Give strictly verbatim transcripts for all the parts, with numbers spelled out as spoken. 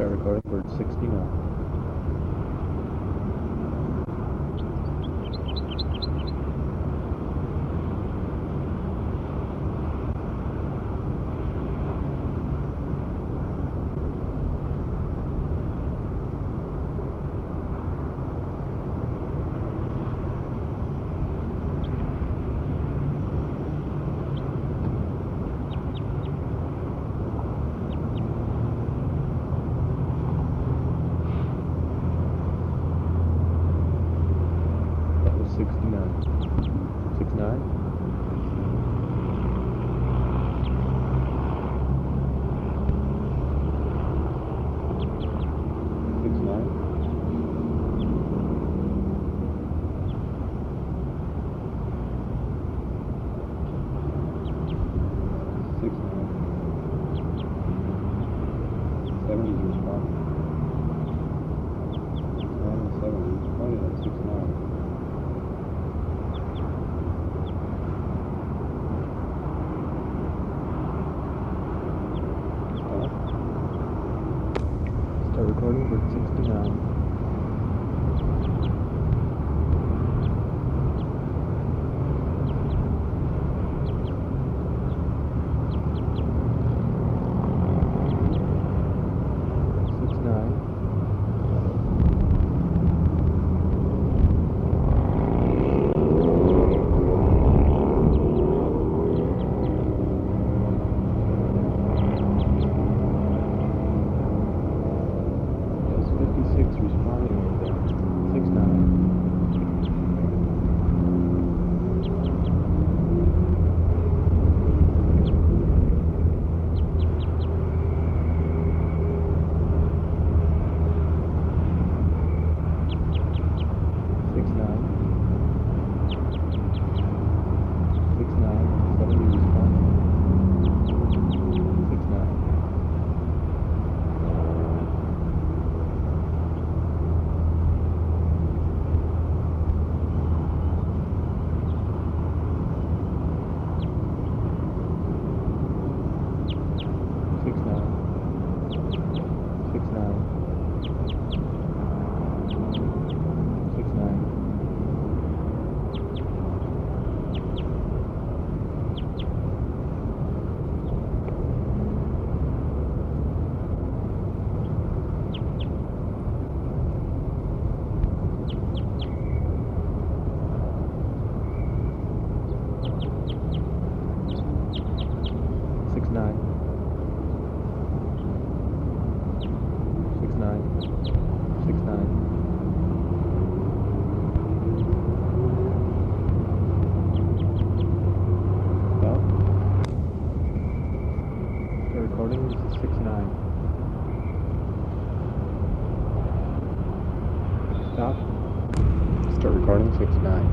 Start recording. We're at sixty-nine. sixty-nine. sixty-nine. sixty-nine. sixty-nine. seventy is responding. sixty-nine and seventy. Responding at sixty-nine. Start recording for sixty-nine. sixty-nine. fifty-six responding right there. sixty-nine. sixty-nine. sixty-nine. seventy responding. sixty-nine. Six nine. Six nine. Six nine. Six nine. Six nine. Six nine. Stop. The recording is six nine. Stop. Start recording six nine.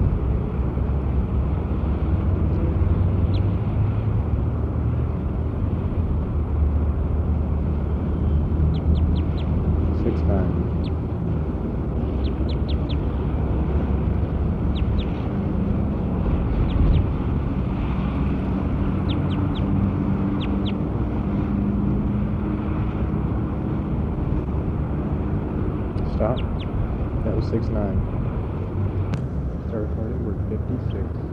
Six nine. Stop. That was six nine. Start recording. We're fifty-six.